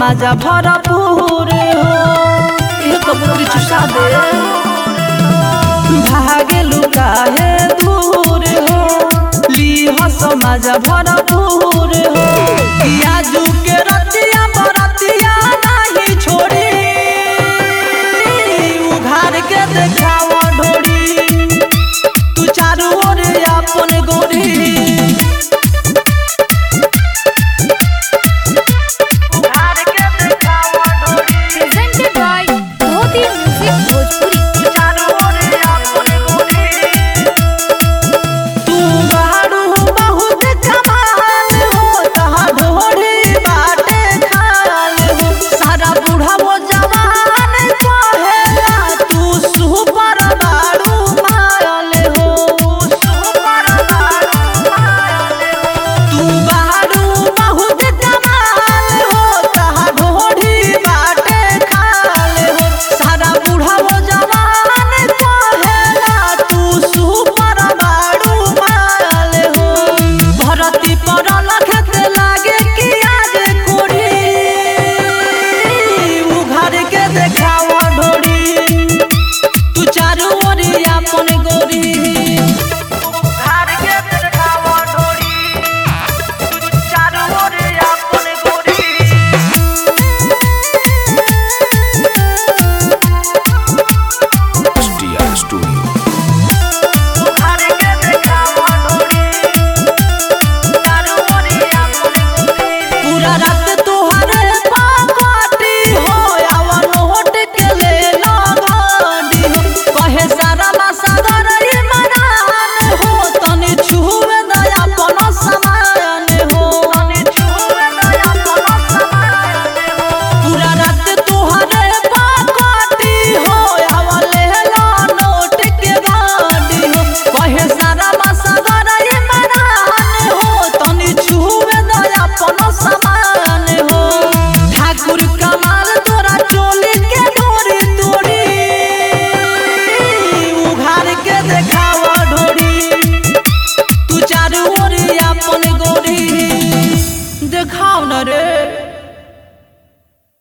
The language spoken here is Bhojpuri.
मजा भरपूर हो ये कबूतरी चुसा दे भागेलू काहे दूर हो ली हस मजा भरपूर हो आजू के रतिया बरतिया नहीं छोड़ी उघार के देखावा ढोरी तू चारू ओर अपन गोरी देखावा ढोरी